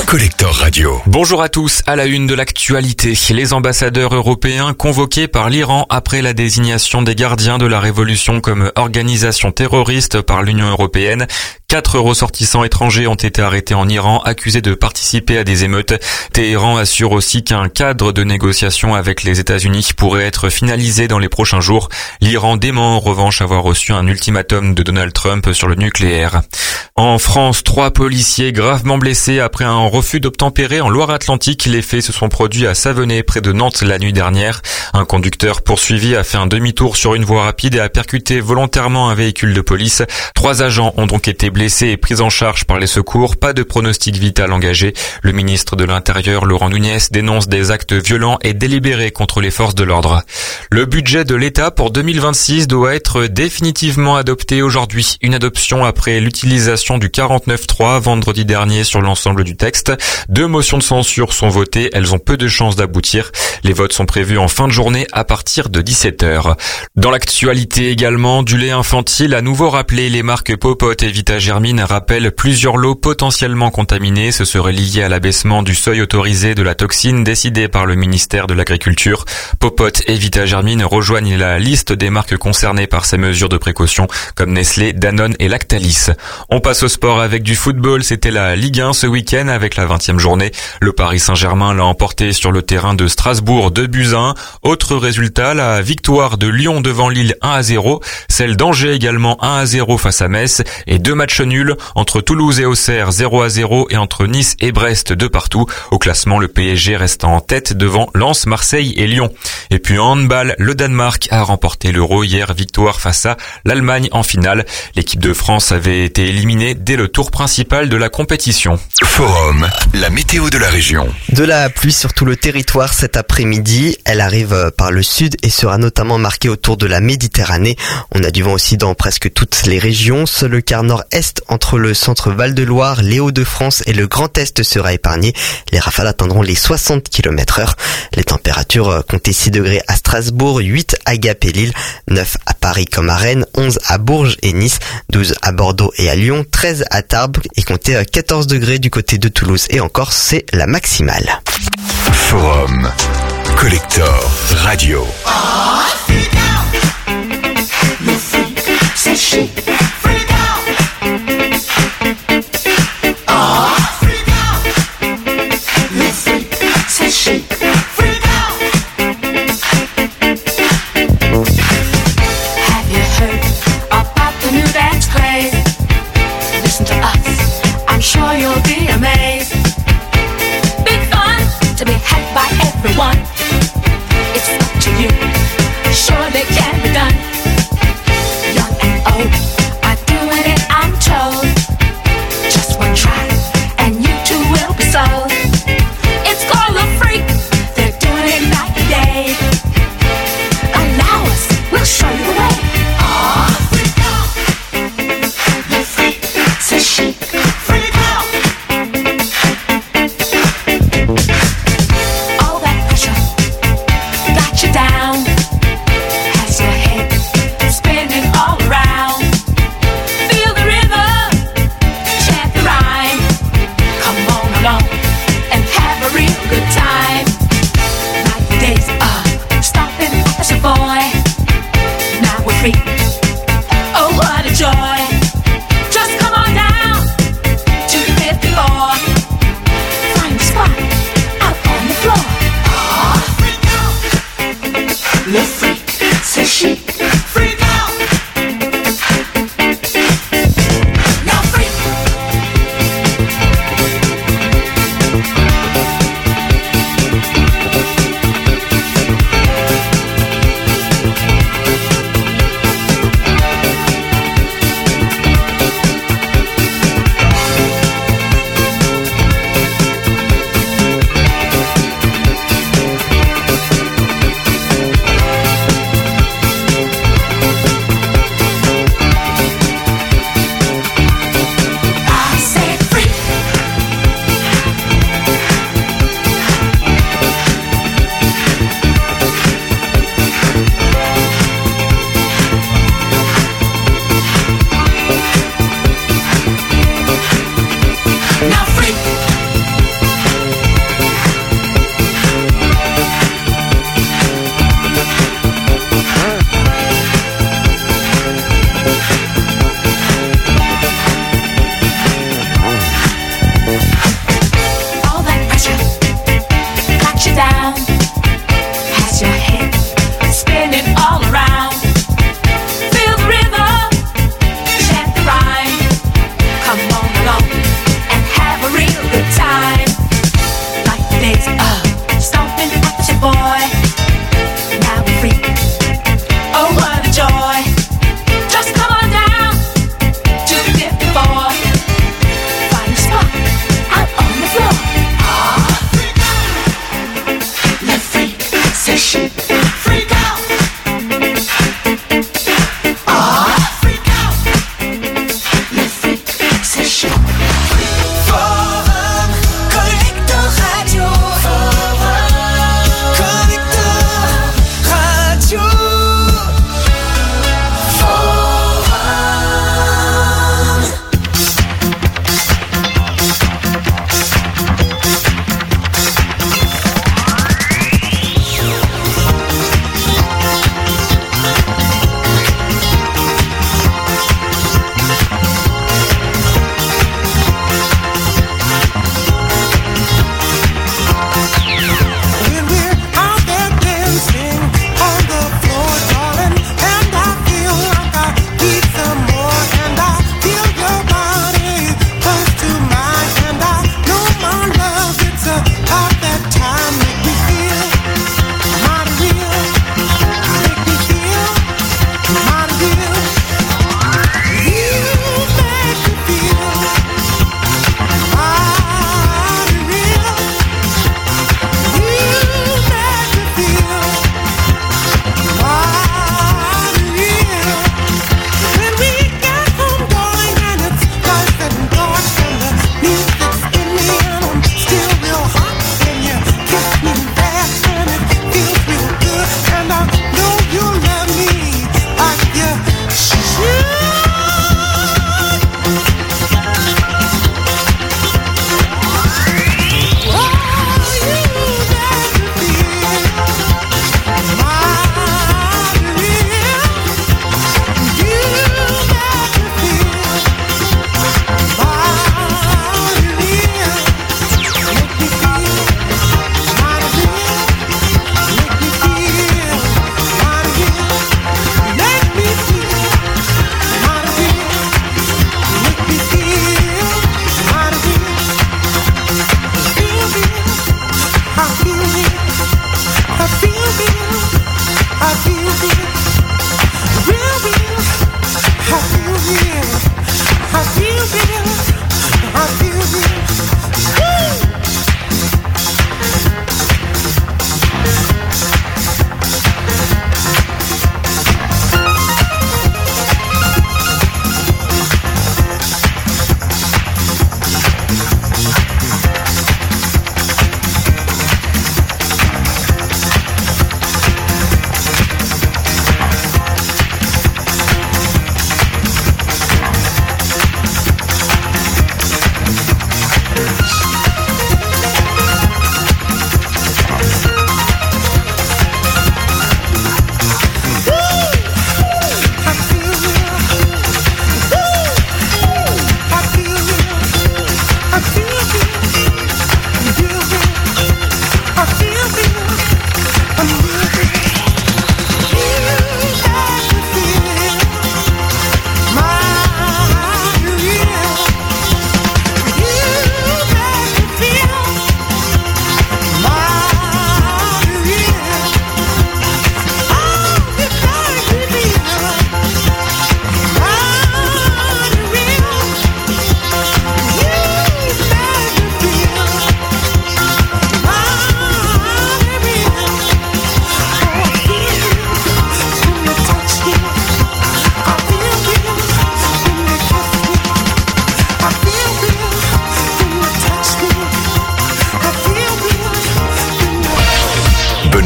Collector Radio. Bonjour à tous, à la une de l'actualité. Les ambassadeurs européens convoqués par l'Iran après la désignation des gardiens de la révolution comme organisation terroriste par l'Union européenne. 4 ressortissants étrangers ont été arrêtés en Iran, accusés de participer à des émeutes. Téhéran assure aussi qu'un cadre de négociation avec les États-Unis pourrait être finalisé dans les prochains jours. L'Iran dément en revanche avoir reçu un ultimatum de Donald Trump sur le nucléaire. En France, 3 policiers gravement blessés après un refus d'obtempérer en Loire-Atlantique. Les faits se sont produits à Savenay, près de Nantes, la nuit dernière. Un conducteur poursuivi a fait un demi-tour sur une voie rapide et a percuté volontairement un véhicule de police. 3 agents ont donc été blessés et pris en charge par les secours. Pas de pronostic vital engagé. Le ministre de l'Intérieur, Laurent Nunez, dénonce des actes violents et délibérés contre les forces de l'ordre. Le budget de l'État pour 2026 doit être définitivement adopté aujourd'hui. Une adoption après l'utilisation du 49.3 vendredi dernier sur l'ensemble du texte. 2 motions de censure sont votées. Elles ont peu de chances d'aboutir. Les votes sont prévus en fin de journée à partir de 17h. Dans l'actualité également, du lait infantile à nouveau rappelé. Les marques Popote et Vitagermine rappellent plusieurs lots potentiellement contaminés. Ce serait lié à l'abaissement du seuil autorisé de la toxine décidé par le ministère de l'Agriculture. Popote et Vitagermine rejoignent la liste des marques concernées par ces mesures de précaution, comme Nestlé, Danone et Lactalis. On passe au sport avec du football. C'était la Ligue 1 ce week-end avec la 20e journée. Le Paris Saint-Germain l'a emporté sur le terrain de Strasbourg 2-1. Autre résultat, la victoire de Lyon devant Lille 1-0. Celle d'Angers également 1-0 face à Metz. Et 2 matchs nuls entre Toulouse et Auxerre 0-0 et entre Nice et Brest 2 partout. Au classement, le PSG reste en tête devant Lens, Marseille et Lyon. Et puis en handball, le Danemark a remporté l'Euro hier, victoire face à l'Allemagne en finale. L'équipe de France avait été éliminée dès le tour principal de la compétition. Forum, la météo de la région. De la pluie sur tout le territoire cet après-midi. Elle arrive par le sud et sera notamment marquée autour de la Méditerranée. On a du vent aussi dans presque toutes les régions. Seul le quart nord-est entre le centre Val-de-Loire, les Hauts-de-France et le Grand Est sera épargné. Les rafales atteindront les 60 km/h. Les températures comptent 6 degrés à Strasbourg, 8 à Gap et Lille, 9 à Paris comme à Rennes, 11 à Bourges et Nice, 12 à Bordeaux et à Lyon, 13 à Tarbes et comptez 14 degrés du côté de Toulouse et encore c'est la maximale. Forum, Collector Radio. Sure you'll be amazed. Big fun to be had by everyone. It's up to you. Sure they can be done. Young and old, I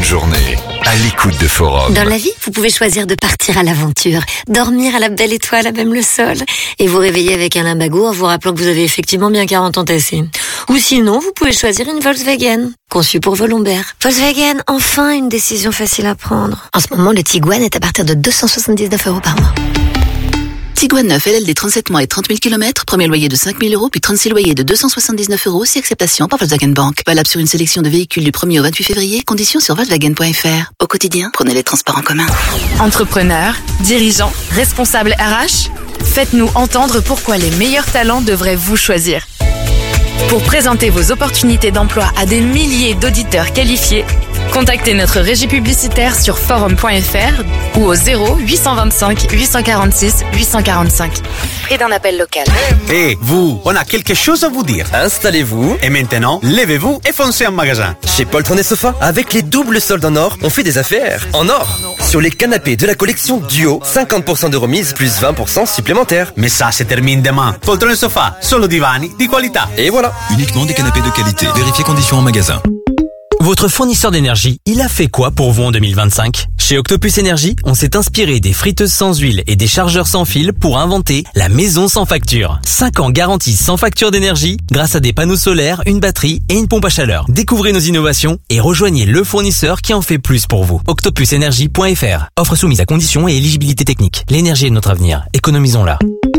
bonne journée à l'écoute de Forum. Dans la vie, vous pouvez choisir de partir à l'aventure, dormir à la belle étoile, à même le sol, et vous réveiller avec un lumbago en vous rappelant que vous avez effectivement bien 40 ans tassés. Ou sinon, vous pouvez choisir une Volkswagen, conçue pour vos lombaires. Volkswagen, enfin une décision facile à prendre. En ce moment, le Tiguan est à partir de 279 € par mois. Tiguan 9 LLD 37 mois et 30 000 km, premier loyer de 5 000 €, puis 36 loyers de 279 €, si acceptation par Volkswagen Bank. Valable sur une sélection de véhicules du 1er au 28 février, conditions sur Volkswagen.fr. Au quotidien, prenez les transports en commun. Entrepreneurs, dirigeants, responsables RH, faites-nous entendre pourquoi les meilleurs talents devraient vous choisir. Pour présenter vos opportunités d'emploi à des milliers d'auditeurs qualifiés, contactez notre régie publicitaire sur forum.fr ou au 0825 846 845. Prix d'un appel local. Hé, vous, on a quelque chose à vous dire. Installez-vous. Et maintenant, levez-vous et foncez en magasin. Chez Poltron et Sofa, avec les doubles soldes en or, on fait des affaires en or. Sur les canapés de la collection Duo, 50% de remise plus 20% supplémentaires. Mais ça se termine demain. Poltron et Sofa, solo divani di qualità. Et voilà. Uniquement des canapés de qualité. Vérifiez conditions en magasin. Votre fournisseur d'énergie, il a fait quoi pour vous en 2025 ? Chez Octopus Énergie, on s'est inspiré des friteuses sans huile et des chargeurs sans fil pour inventer la maison sans facture. 5 ans garantie sans facture d'énergie grâce à des panneaux solaires, une batterie et une pompe à chaleur. Découvrez nos innovations et rejoignez le fournisseur qui en fait plus pour vous. Octopusenergie.fr. Offre soumise à conditions et éligibilité technique. L'énergie est notre avenir. Économisons-la.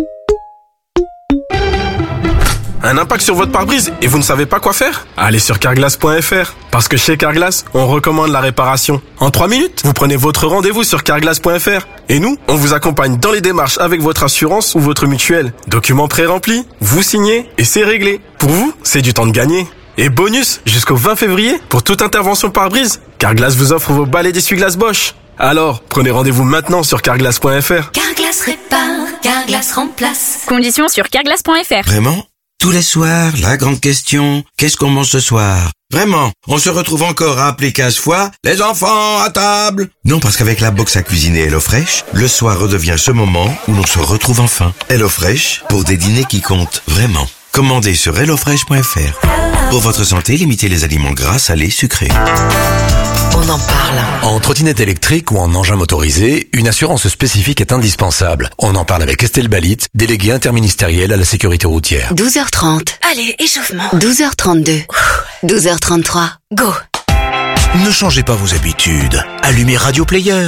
Un impact sur votre pare-brise et vous ne savez pas quoi faire ? Allez sur carglass.fr. Parce que chez Carglass, on recommande la réparation. En 3 minutes, vous prenez votre rendez-vous sur carglass.fr. Et nous, on vous accompagne dans les démarches avec votre assurance ou votre mutuelle. Documents pré-remplis, vous signez et c'est réglé. Pour vous, c'est du temps de gagner. Et bonus, jusqu'au 20 février, pour toute intervention pare-brise, Carglass vous offre vos balais d'essuie-glace Bosch. Alors, prenez rendez-vous maintenant sur carglass.fr. Carglass répare, Carglass remplace. Conditions sur carglass.fr. Vraiment ? Tous les soirs, la grande question, qu'est-ce qu'on mange ce soir ? Vraiment, on se retrouve encore à appeler 15 fois « Les enfants, à table !» Non, parce qu'avec la box à cuisiner HelloFresh, le soir redevient ce moment où l'on se retrouve enfin. HelloFresh, pour des dîners qui comptent vraiment. Commandez sur hellofresh.fr. Pour votre santé, limitez les aliments gras, salés, sucrés. On en parle. En trottinette électrique ou en engin motorisé, une assurance spécifique est indispensable. On en parle avec Estelle Balit, déléguée interministérielle à la sécurité routière. 12h30. Allez, échauffement. 12h32. 12h33. Go. Ne changez pas vos habitudes. Allumez Radio Player.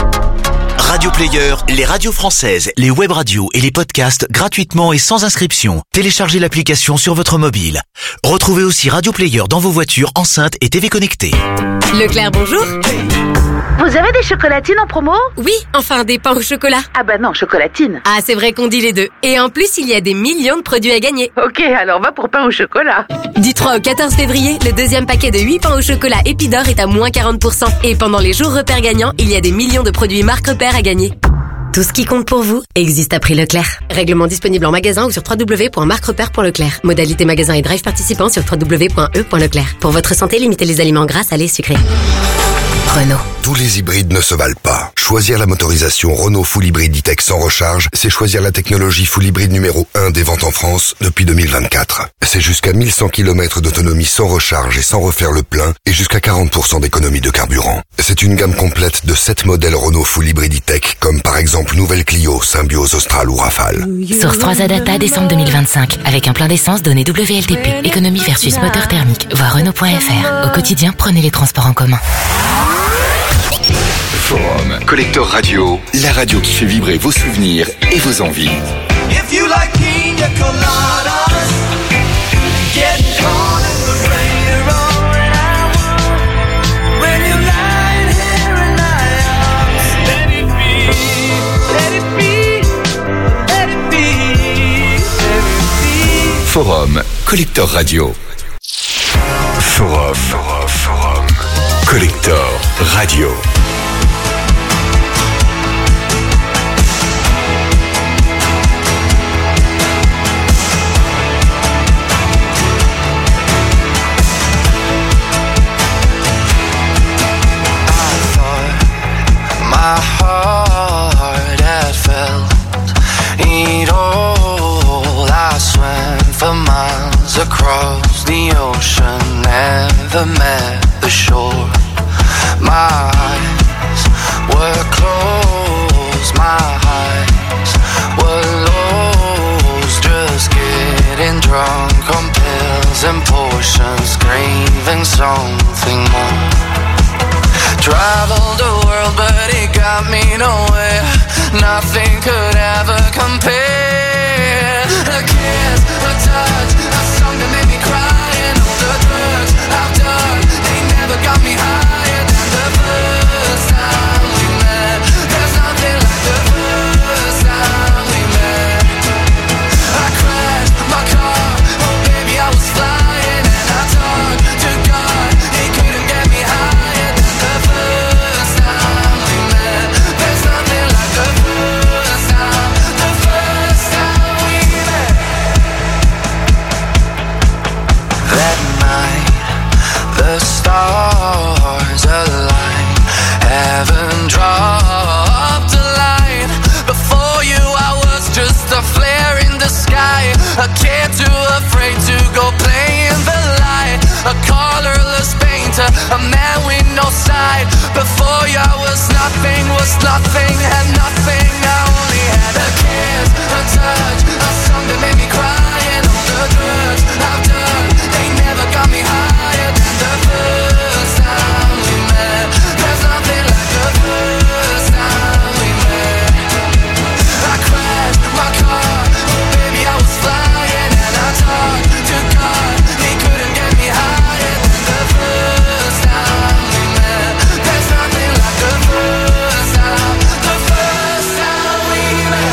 Radio Player, les radios françaises, les web radios et les podcasts gratuitement et sans inscription. Téléchargez l'application sur votre mobile. Retrouvez aussi Radio Player dans vos voitures, enceintes et TV connectées. Leclerc, bonjour. Vous avez des chocolatines en promo ? Oui, enfin des pains au chocolat. Ah bah non, chocolatine. Ah, c'est vrai qu'on dit les deux. Et en plus, il y a des millions de produits à gagner. Ok, alors va pour pain au chocolat. Du 3 au 14 février, le deuxième paquet de 8 pains au chocolat Épidore est à moins 40%. Et pendant les jours repères gagnants, il y a des millions de produits marque repères à gagner. Tout ce qui compte pour vous existe à prix Leclerc. Règlement disponible en magasin ou sur www.marquerepère.leclerc. Modalité magasin et drive participant sur www.e.leclerc. Pour votre santé, limitez les aliments gras, salés, sucrés. Renault. Tous les hybrides ne se valent pas. Choisir la motorisation Renault Full Hybrid E-Tech sans recharge, c'est choisir la technologie Full Hybrid numéro 1 des ventes en France depuis 2024. C'est jusqu'à 1100 km d'autonomie sans recharge et sans refaire le plein et jusqu'à 40% d'économie de carburant. C'est une gamme complète de 7 modèles Renault Full Hybrid E-Tech comme par exemple Nouvelle Clio, Symbiose, Austral ou Rafale. Source 3 Data décembre 2025. Avec un plein d'essence donné WLTP. Économie versus moteur thermique. Voir Renault.fr. Au quotidien, prenez les transports en commun. Forum, Collector Radio, la radio qui fait vibrer vos souvenirs et vos envies. If you like pina coladas, get caught in the rain rolling out. When you're lying here in my arms, let it be, let it be, let it be, let it be. Forum, Collector Radio. Forum, Collector Radio. My heart had felt it all. I swam for miles across the ocean, never met the shore. conscience craving something more. Traveled the world but it got me nowhere. Nothing could ever compare. A kiss, a touch, a song that made me cry. And all the drugs I've done, they never got me higher than the first time we met. There's nothing like the first time we met. I crashed my car, oh baby I was flying. And I talked to God, he couldn't get me higher than the first time we met. There's nothing like the first time we met. That night, the stars align. Heaven dropped a line. Before you I was just a flare in the sky. A kid too afraid to go play in the light. A colorless painter, a man with no side. Before you I was nothing, had nothing. I only had a kiss, a touch, a song that made me cry. And all the drugs I've done, they never got me higher than the first time we met. There's nothing like the first time we met. I crashed my car, oh baby I was flying. And I talked to God, he couldn't get me higher than the first time we met. There's nothing like the first time we met.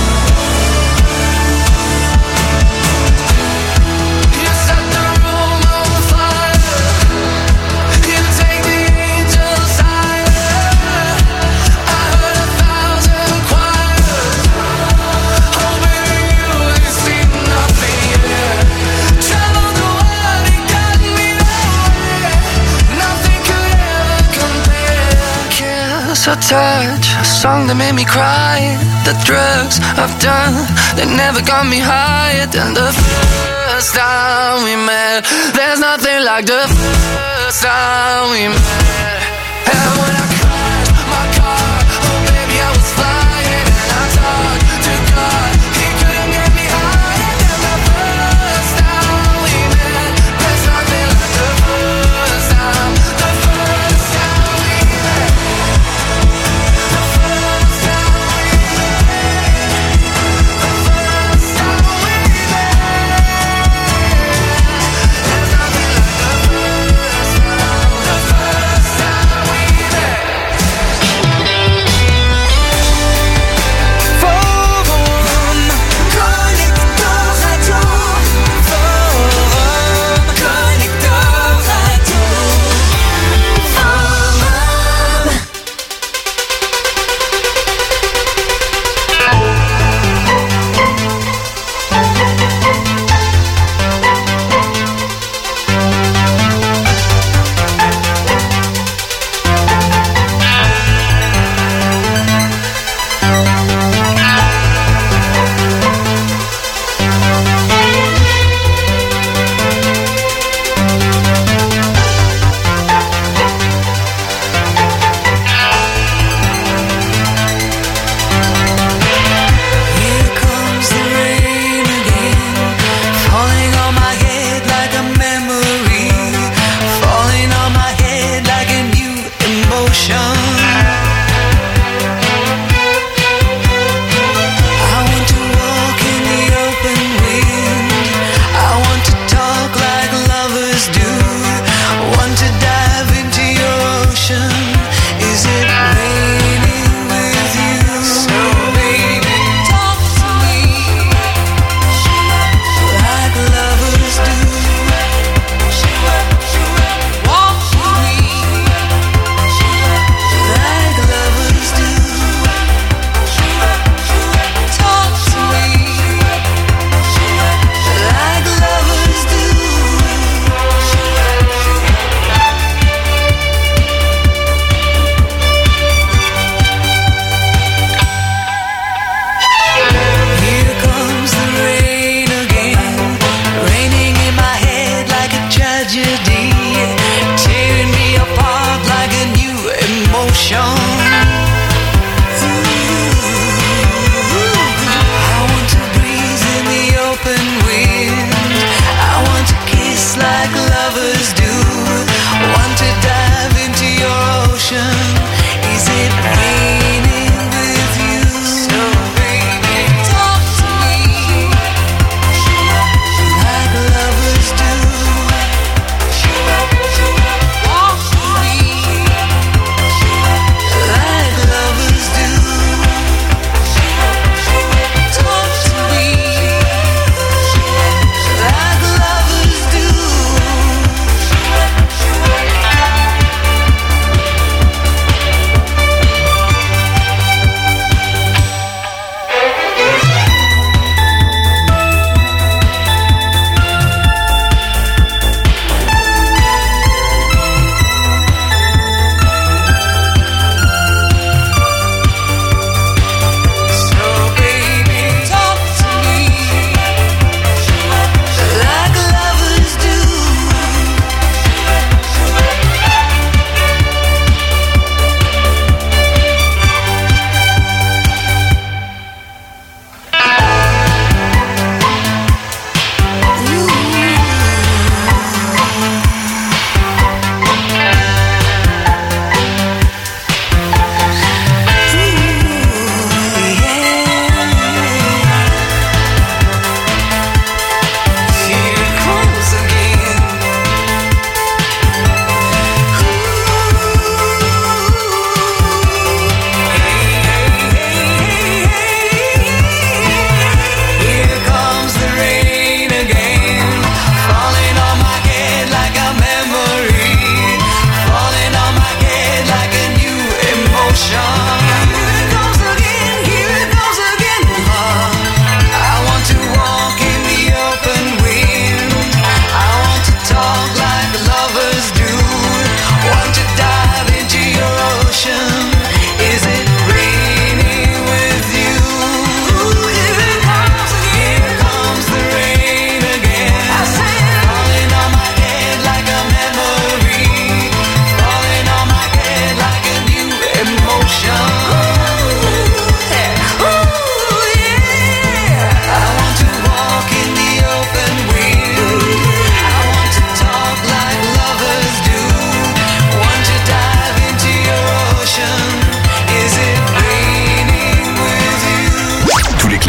You set the room on fire, you take the angels higher. I heard 1,000 choirs, oh baby you ain't seen nothing yet. Traveled the world, it got me nowhere. Nothing could ever compare. Kiss, a touch, a song that made me cry. The drugs I've done, they never got me higher than the first time we met. There's nothing like the first time we met. And when I crashed my car, oh baby I was flying. And I talked to God, he couldn't get me higher than the first time we met. There's nothing like the first time we met. The first time we met. The first time we met. There's nothing like the first time. The first time we met.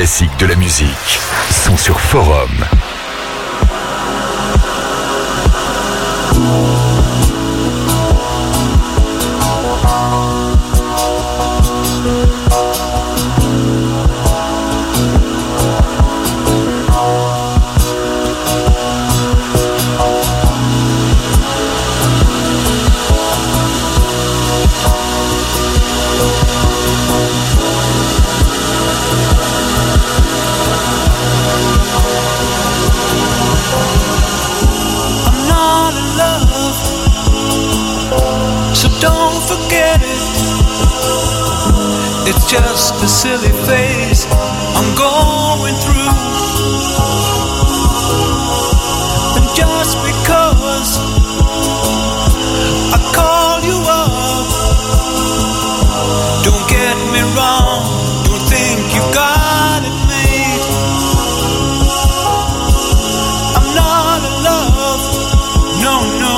classiques de la musique sont sur Forum. It's just a silly phase I'm going through. And just because I call you up, don't get me wrong, don't think you've got it made. I'm not in love, no, no.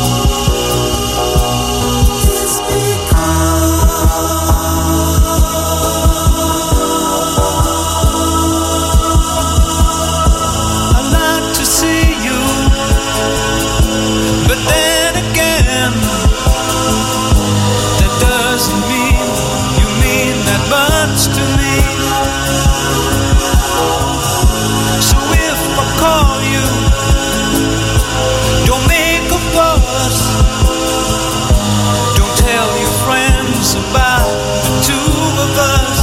To me, so if I call you, don't make a fuss. Don't tell your friends about the two of us.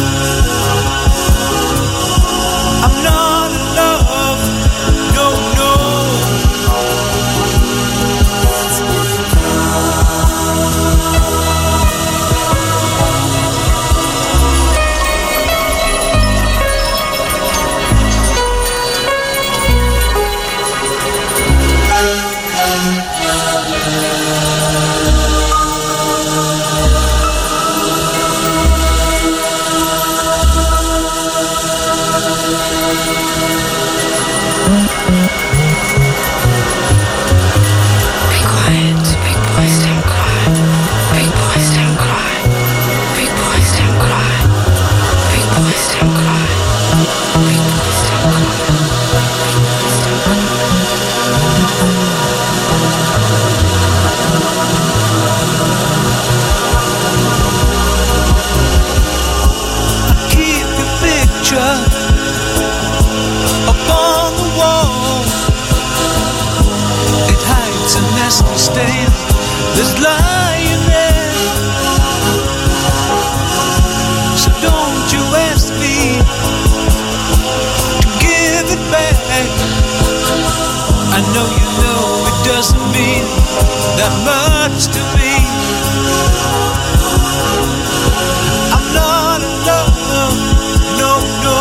I'm not in love, no, no. Upon the wall, it hides a nasty stain that's lying there. So don't you ask me to give it back. I know you know it doesn't mean that much to me. I'm not in love, no, no.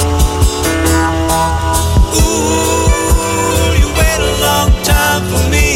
For me.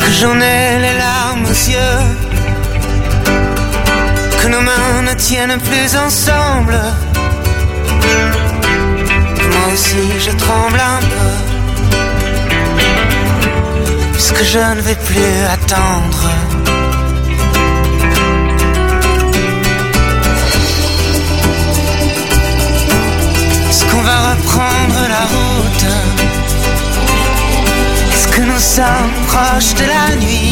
que j'en ai les larmes aux yeux, que nos mains ne tiennent plus ensemble. Moi aussi je tremble un peu, puisque je ne vais plus attendre. Est-ce qu'on va reprendre la route? Est-ce que nous sommes proches de la nuit?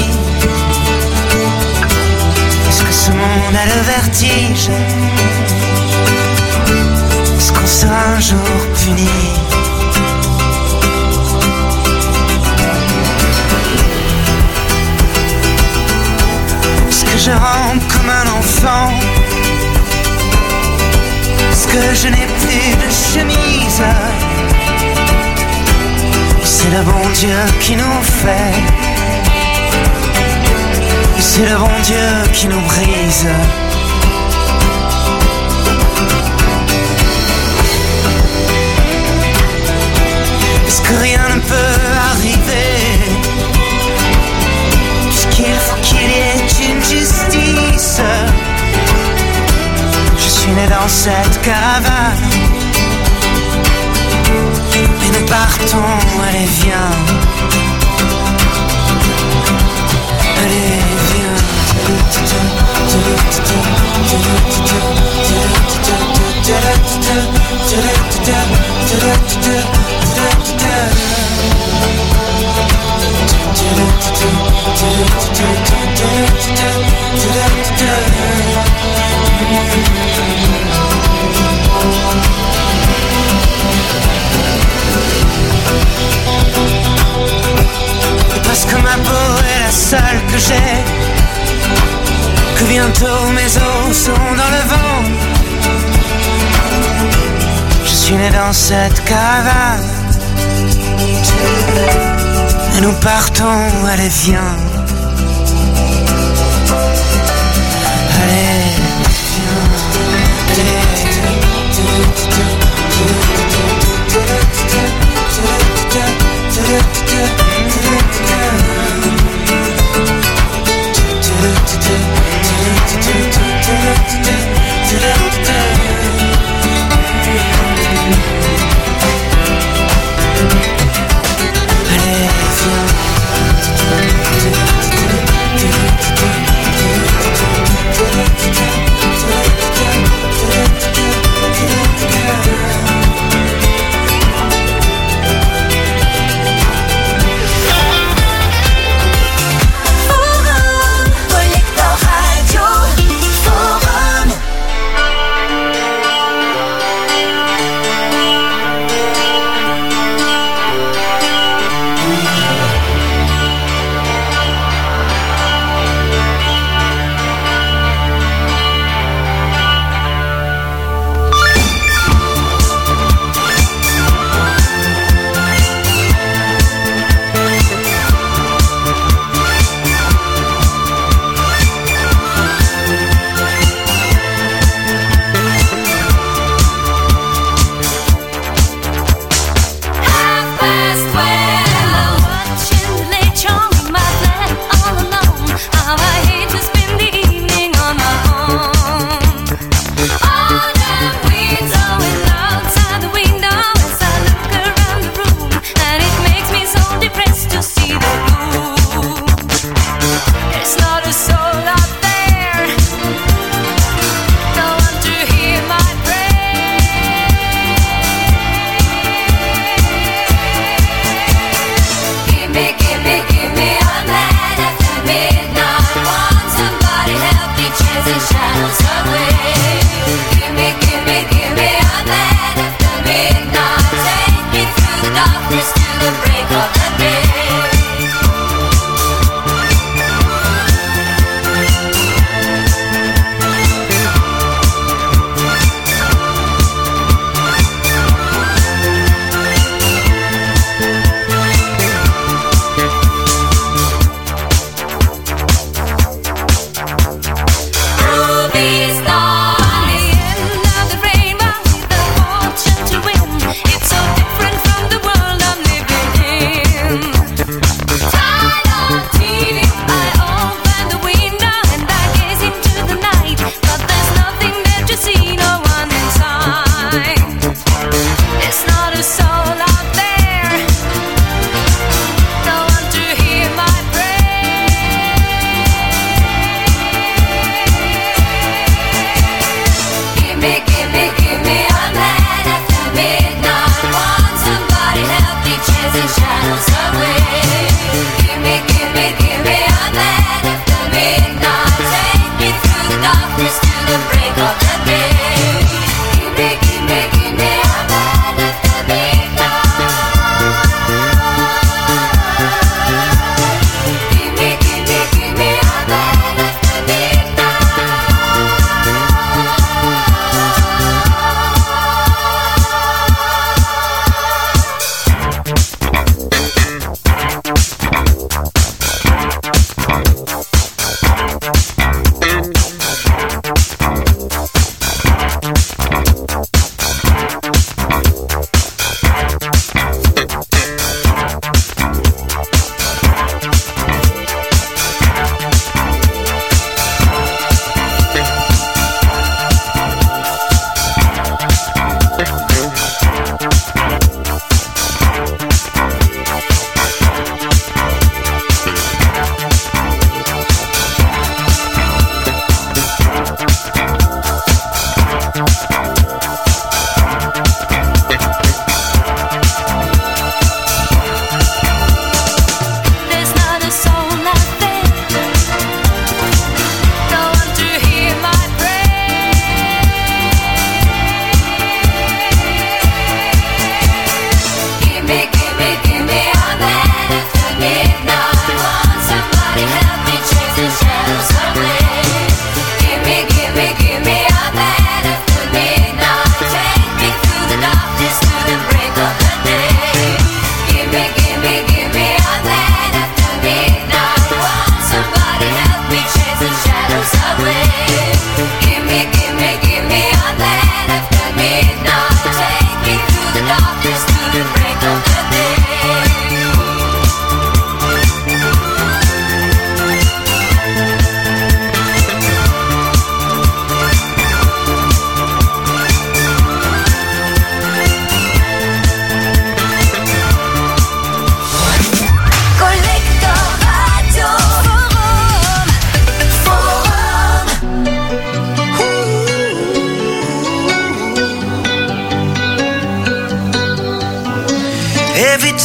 Est-ce que ce monde a le vertige? Est-ce qu'on sera un jour puni? Est-ce que je rampe comme un enfant? Est-ce que je n'ai plus de chemise? C'est le bon Dieu qui nous fait, c'est le bon Dieu qui nous brise. Est-ce que rien ne peut arriver, puisqu'il faut qu'il y ait une justice? Je suis né dans cette caravane, et nous partons, allez viens. Allez viens. Parce que ma peau est la seule que j'ai, que bientôt mes os seront dans le vent. Je suis né dans cette caravane, et nous partons, allez viens. Allez viens.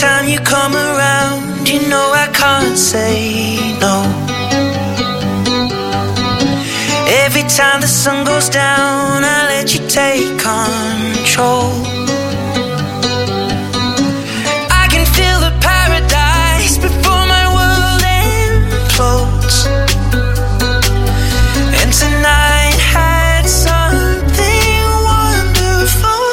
time you come around, you know I can't say no. Every time the sun goes down, I let you take control. I can feel the paradise before my world implodes. And tonight had something wonderful.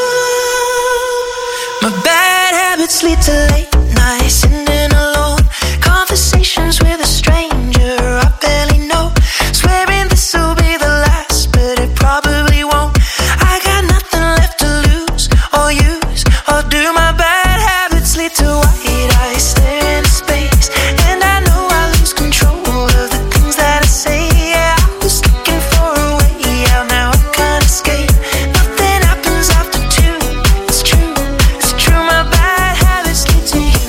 My bad habits lead to late nights, sitting alone, conversations with a stranger I barely know, swearing this will be the last, but it probably won't. I got nothing left to lose or use or do. My bad habits lead to white eyes staring into space, and I know I lose control of the things that I say. Yeah, I was looking for a way out, now I can't escape. Nothing happens after two. It's true, it's true. My bad habits lead to you.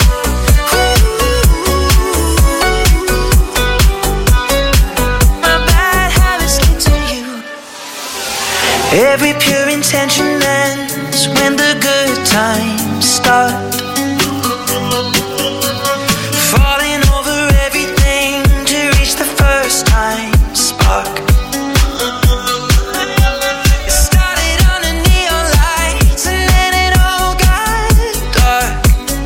My bad habits lead to you. Every pure intention ends when the good times start. Falling over everything to reach the first time spark. It started under neon lights and then it all got dark.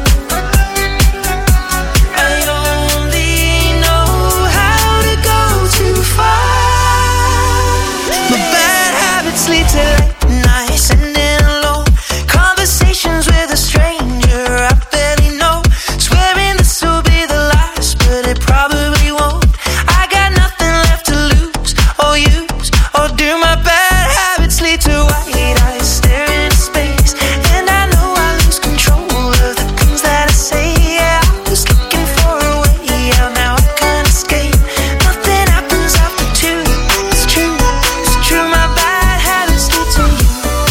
I only know how to go too far. My bad habits lead to late nights, sitting alone, conversations with a stranger I barely know, swearing this will be the last, but it probably won't. I got nothing left to lose or use or do. My bad habits lead to white eyes staring into space, and I know I lose control of the things that I say. Yeah, I was looking for a way out, now I can't escape. Nothing happens after two. It's true, it's true. My bad habits lead to you.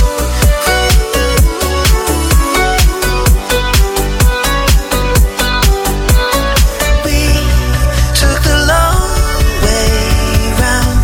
We took the long way round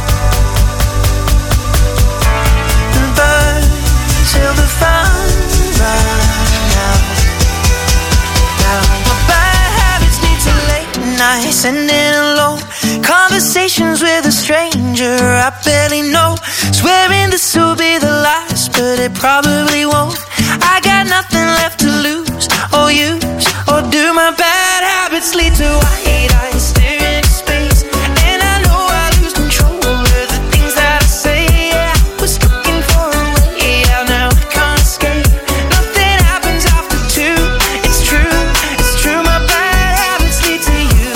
and burned till the fun ran out. Now my bad habits lead to late nights, sitting alone, conversations with a stranger I barely know, swearing this will be the last, but it probably won't. I got nothing left to lose or use or do. My bad habits lead to white eyes staring into space, and I know I lose control of the things that I say. Yeah, I was looking for a way out, now I can't escape. Nothing happens after two. It's true, it's true. My bad habits lead to you.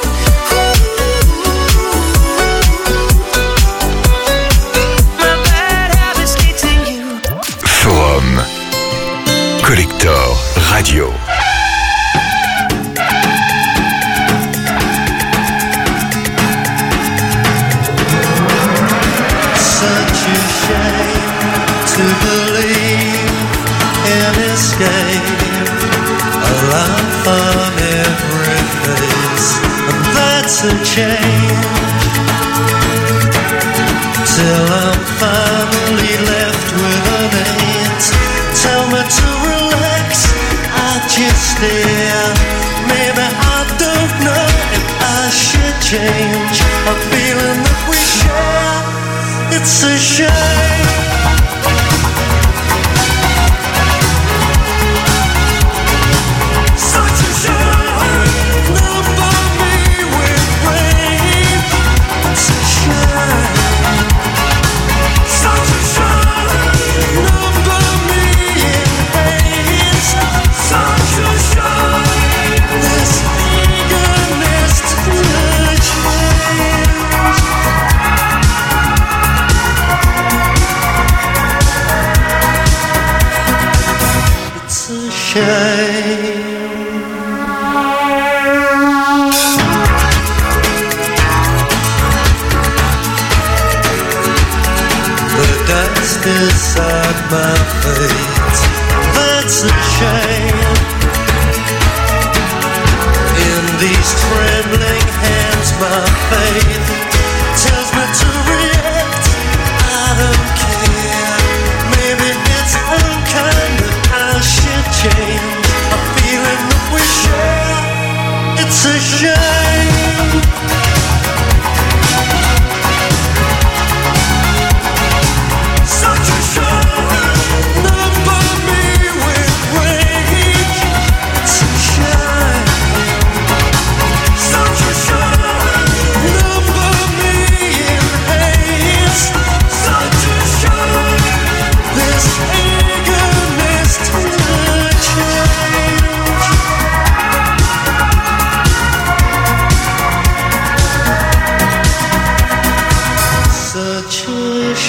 My bad habits lead to you. Forum Collector Radio. Such a shame to believe in escape, a laugh on every face, and that's a change. Till I'm finally left with an eight. Tell me to relax, I just stare. Maybe I don't know if I should change a feeling that we share. It's a shame. Such a shame. Number me with rain. It's a shame. Such a shame. Number me in haze. Such a shame. This eagerness to change. It's a shame. The dust inside my face, that's a shame. In these trembling hands, my faith tells me to react. I don't care. Maybe it's unkind, but I should change. I feel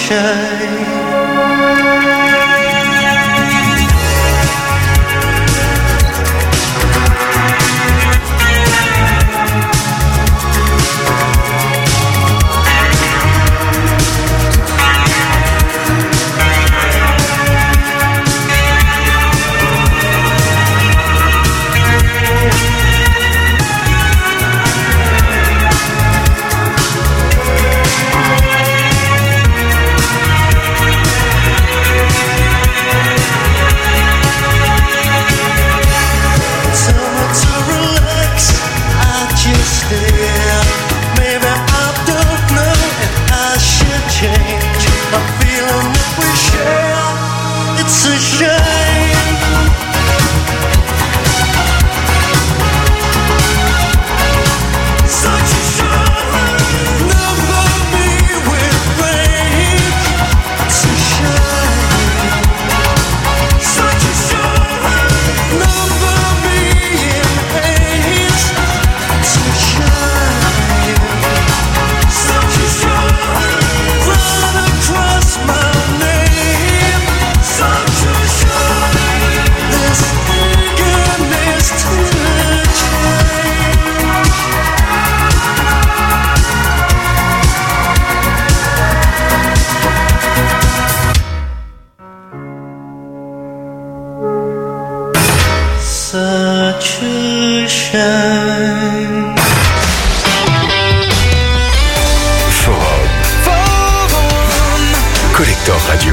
Collector Radio.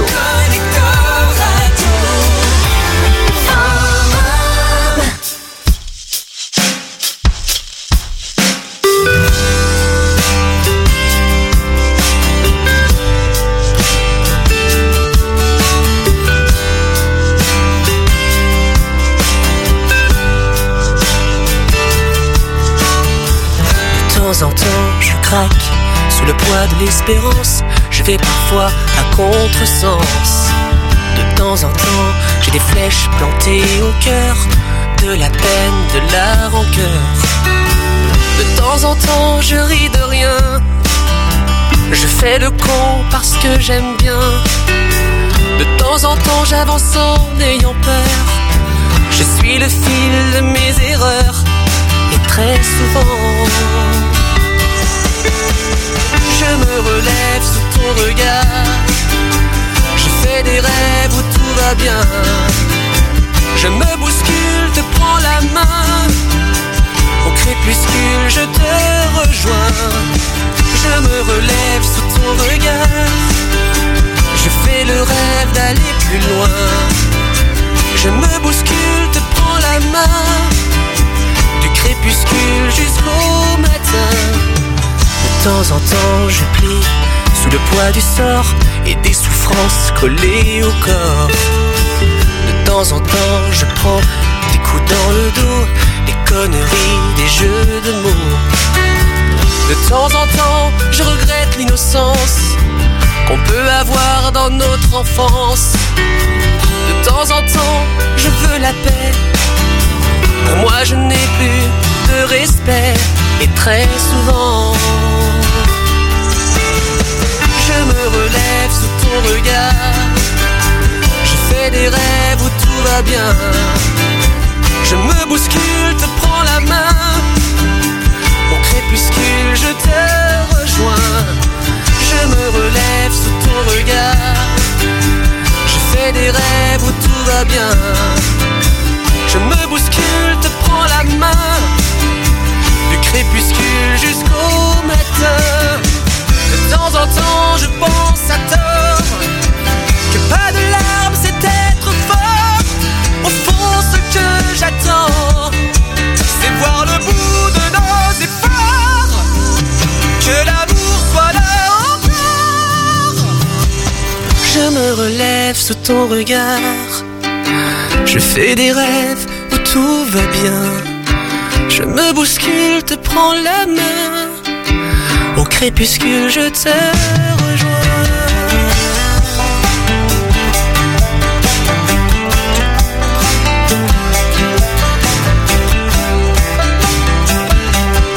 De temps en temps, je craque sous le poids de l'espérance. Je vais parfois à contresens. De temps en temps, j'ai des flèches plantées au cœur, de la peine, de la rancœur. De temps en temps, je ris de rien. Je fais le con parce que j'aime bien. De temps en temps, j'avance en ayant peur. Je suis le fil de mes erreurs. Et très souvent, je me relève sous ton regard. Je fais des rêves où tout va bien. Je me bouscule, te prends la main. Au crépuscule, je te rejoins. Je me relève sous ton regard. Je fais le rêve d'aller plus loin. Je me bouscule, te prends la main. Du crépuscule jusqu'au matin. De temps en temps je plie sous le poids du sort et des souffrances collées au corps. De temps en temps je prends des coups dans le dos, des conneries, des jeux de mots. De temps en temps je regrette l'innocence qu'on peut avoir dans notre enfance. De temps en temps je veux la paix. Pour moi je n'ai plus de respect. Et très souvent je me relève sous ton regard. Je fais des rêves où tout va bien. Je me bouscule, te prends la main. Au crépuscule, je te rejoins. Je me relève sous ton regard. Je fais des rêves où tout va bien. Je me bouscule, te prends la main. Du crépuscule jusqu'au matin. De temps en temps je pense à tort que pas de larmes c'est être fort. Au fond ce que j'attends c'est voir le bout de nos efforts. Que l'amour soit là encore. Je me relève sous ton regard. Je fais des rêves où tout va bien. Je me bouscule, te prends la main. Au crépuscule, je te rejoins.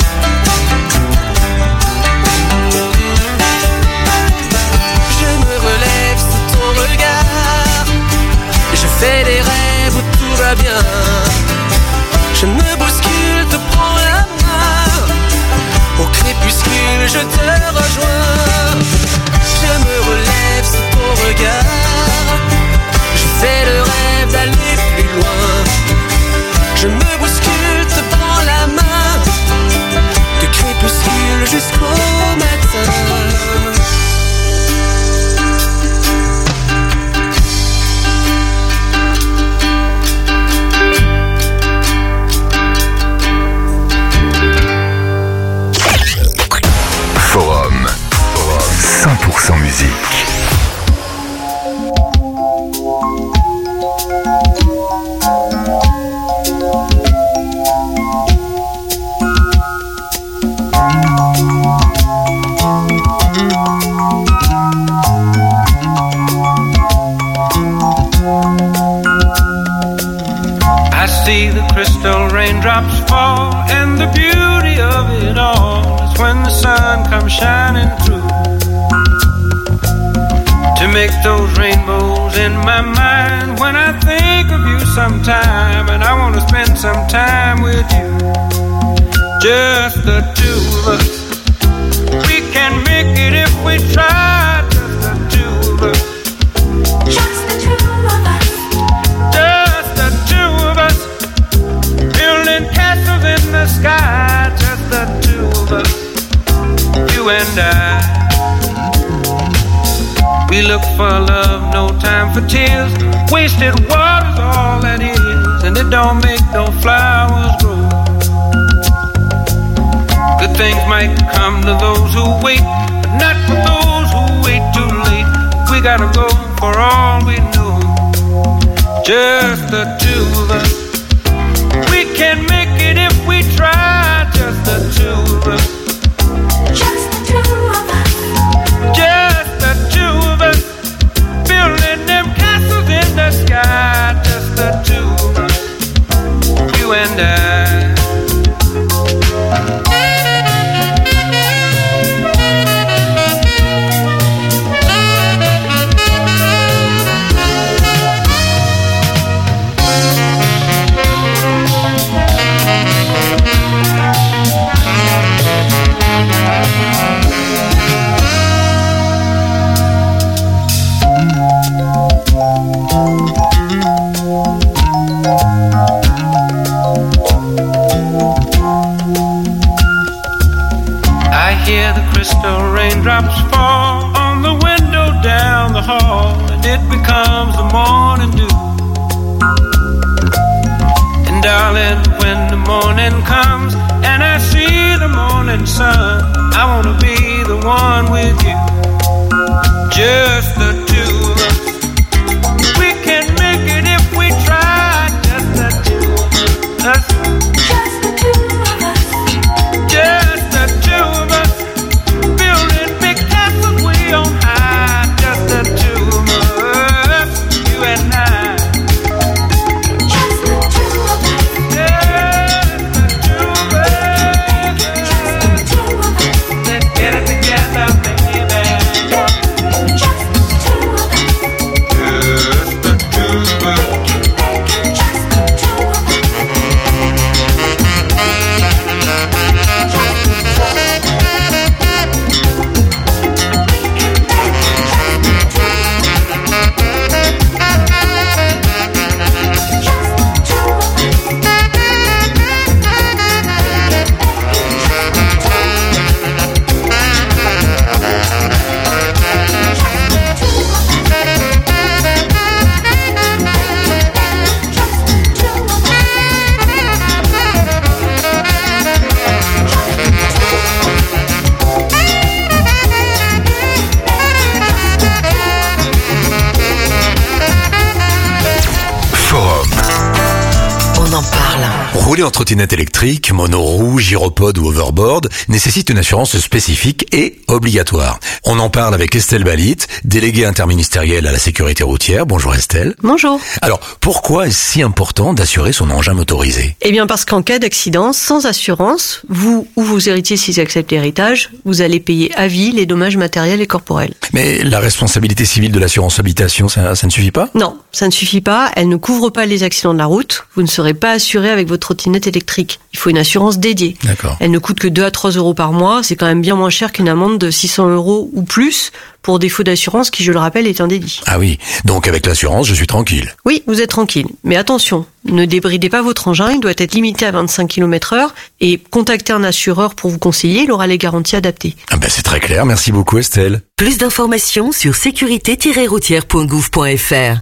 Je me je te rejoins. Je me relève sous ton regard. Je fais le rêve d'aller plus loin. Je me bouscule, te prends la main. De crépuscule jusqu'au matin. Forum 100% musique. I see the crystal raindrops fall, and the beauty of it all is when the sun comes shining through to make those rainbows in my mind. When I think of you sometime, and I want to spend some time with you, just the two of us. We can make it if we try, just the two of us. Just the two of us. Just the two of us. Building castles in the sky, just the two of us. You and I. We look for love, no time for tears. Wasted water's all that is, and it don't make no flowers grow. Good things might come to those who wait, but not for those who wait too late. We gotta go for all we know. Just the two of us. We can make it if we try. Just the two of us. Just the two of us. Just the two of us. Building them castles in the sky. Just the two of us. You and I. Hear the crystal raindrops fall on the window down the hall, and it becomes the morning dew. And darling, when the morning comes and I see the morning sun, I wanna be the one with you. Just the two of us. We can make it if we try. Just the two of us. Just the two of us. Just the two of us. Building big castles way on high. Just the two of us. You and I. Just the two of us. Just the two of us. Just the two of us. Let's get it together, baby. Just the two of us. Just the two of us. Just the two of us. Rouler en trottinette électrique, monoroue, gyropode ou overboard nécessite une assurance spécifique et obligatoire. On en parle avec Estelle Balit, déléguée interministérielle à la sécurité routière. Bonjour Estelle. Bonjour. Alors, pourquoi est-ce si important d'assurer son engin motorisé ? Eh bien parce qu'en cas d'accident, sans assurance, vous ou vos héritiers s'ils acceptent l'héritage, vous allez payer à vie les dommages matériels et corporels. Mais la responsabilité civile de l'assurance habitation, ça ne suffit pas ? Non, ça ne suffit pas. Elle ne couvre pas les accidents de la route. Vous ne serez pas assuré avec votre trottinette trottinette électrique. Il faut une assurance dédiée. D'accord. Elle ne coûte que 2 à 3 euros par mois. C'est quand même bien moins cher qu'une amende de 600 euros ou plus pour défaut d'assurance qui, je le rappelle, est un délit. Ah oui, donc avec l'assurance, je suis tranquille. Oui, vous êtes tranquille. Mais attention, ne débridez pas votre engin, il doit être limité à 25 km/h et contactez un assureur pour vous conseiller, il aura les garanties adaptées. Ah ben c'est très clair, merci beaucoup Estelle. Plus d'informations sur sécurité-routière.gouv.fr.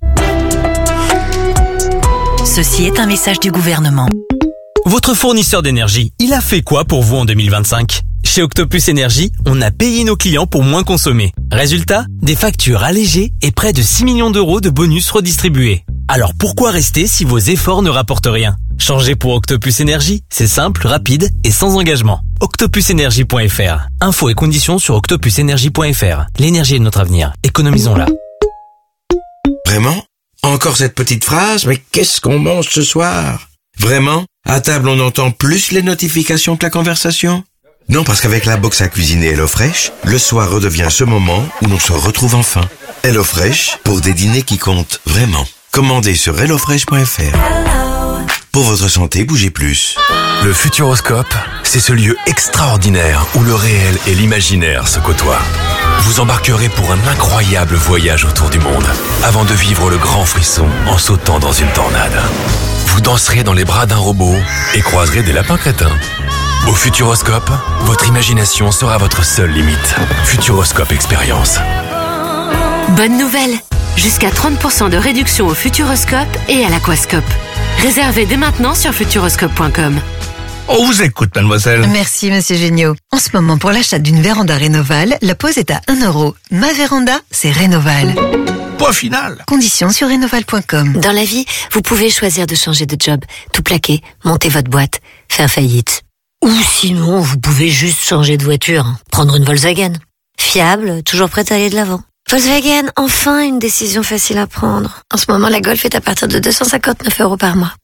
Ceci est un message du gouvernement. Votre fournisseur d'énergie, il a fait quoi pour vous en 2025 ? Chez Octopus Énergie, on a payé nos clients pour moins consommer. Résultat, des factures allégées et près de 6 millions d'euros de bonus redistribués. Alors pourquoi rester si vos efforts ne rapportent rien ? Changez pour Octopus Énergie, c'est simple, rapide et sans engagement. octopusenergie.fr. Infos et conditions sur octopusenergie.fr. L'énergie est notre avenir, économisons-la. Vraiment ? Encore cette petite phrase, mais qu'est-ce qu'on mange ce soir ? Vraiment ? À table, on entend plus les notifications que la conversation ? Non, parce qu'avec la box à cuisiner HelloFresh, le soir redevient ce moment où l'on se retrouve enfin. HelloFresh, pour des dîners qui comptent vraiment. Commandez sur hellofresh.fr. Pour votre santé, bougez plus. Le Futuroscope, c'est ce lieu extraordinaire où le réel et l'imaginaire se côtoient. Vous embarquerez pour un incroyable voyage autour du monde, avant de vivre le grand frisson en sautant dans une tornade. Vous danserez dans les bras d'un robot et croiserez des lapins crétins. Au Futuroscope, votre imagination sera votre seule limite. Futuroscope Expérience. Bonne nouvelle! Jusqu'à 30% de réduction au Futuroscope et à l'Aquascope. Réservez dès maintenant sur futuroscope.com. On vous écoute, mademoiselle. Merci, monsieur Géniaud. En ce moment, pour l'achat d'une véranda Rénoval, la pose est à 1 euro. Ma véranda, c'est Rénoval. Point final. Conditions sur rénoval.com. Dans la vie, vous pouvez choisir de changer de job, tout plaquer, monter votre boîte, faire faillite. Ou sinon, vous pouvez juste changer de voiture, prendre une Volkswagen. Fiable, toujours prête à aller de l'avant. Volkswagen, enfin une décision facile à prendre. En ce moment, la Golf est à partir de 259 euros par mois.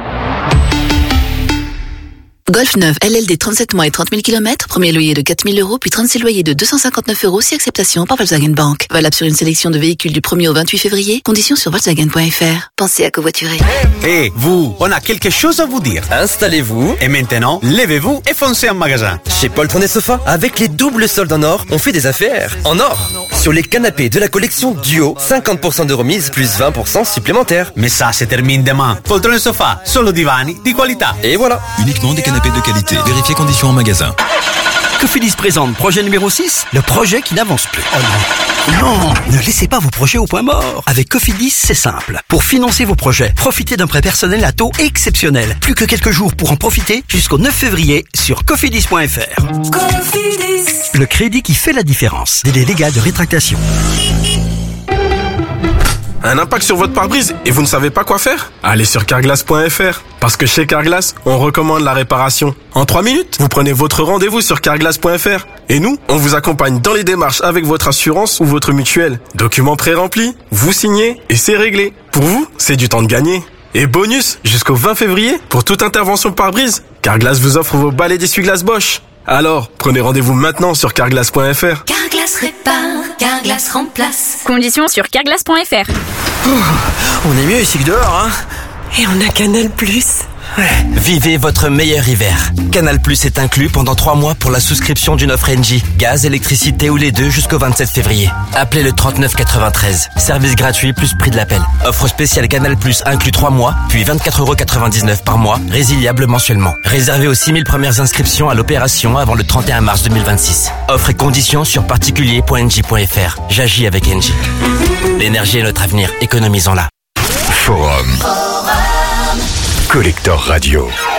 Golf 9, LLD 37 mois et 30 000 km, premier loyer de 4 000 euros, puis 36 loyers de 259 euros si acceptation par Volkswagen Bank. Valable sur une sélection de véhicules du 1er au 28 février, conditions sur Volkswagen.fr. Pensez à covoiturer. Hé, vous, on a quelque chose à vous dire. Installez-vous. Et maintenant, levez-vous et foncez en magasin. Chez Poltron et Sofa, avec les doubles soldes en or, on fait des affaires. En or. Sur les canapés de la collection Duo, 50% de remise plus 20% supplémentaires. Mais ça se termine demain. Poltron et Sofa, solo divani di qualità. Et voilà. Uniquement des canapés de qualité. Vérifiez conditions en magasin. Cofidis présente projet numéro 6, le projet qui n'avance plus. Oh non. Non, ne laissez pas vos projets au point mort. Avec Cofidis, c'est simple. Pour financer vos projets, profitez d'un prêt personnel à taux exceptionnel. Plus que quelques jours pour en profiter jusqu'au 9 février sur cofidis.fr. Cofidis. Le crédit qui fait la différence. Délai légal de rétractation. Un impact sur votre pare-brise et vous ne savez pas quoi faire ? Allez sur carglass.fr. Parce que chez Carglass, on recommande la réparation. En 3 minutes, vous prenez votre rendez-vous sur carglass.fr. Et nous, on vous accompagne dans les démarches avec votre assurance ou votre mutuelle. Documents pré-remplis, vous signez et c'est réglé. Pour vous, c'est du temps de gagner. Et bonus, jusqu'au 20 février, pour toute intervention pare-brise, Carglass vous offre vos balais d'essuie-glace Bosch. Alors, prenez rendez-vous maintenant sur carglass.fr. Carglass répare, Carglass remplace. Conditions sur carglass.fr. On est mieux ici que dehors, hein. Et on a Canal+. Vivez votre meilleur hiver. Canal+ est inclus pendant 3 mois pour la souscription d'une offre Engie. Gaz, électricité ou les deux jusqu'au 27 février. Appelez le 3993. Service gratuit plus prix de l'appel. Offre spéciale Canal+ inclus 3 mois, puis 24,99€ par mois, résiliable mensuellement. Réservé aux 6000 premières inscriptions à l'opération avant le 31 mars 2026. Offre et conditions sur particulier.engie.fr. J'agis avec Engie. L'énergie est notre avenir, économisons-la. Forum. Collector Radio.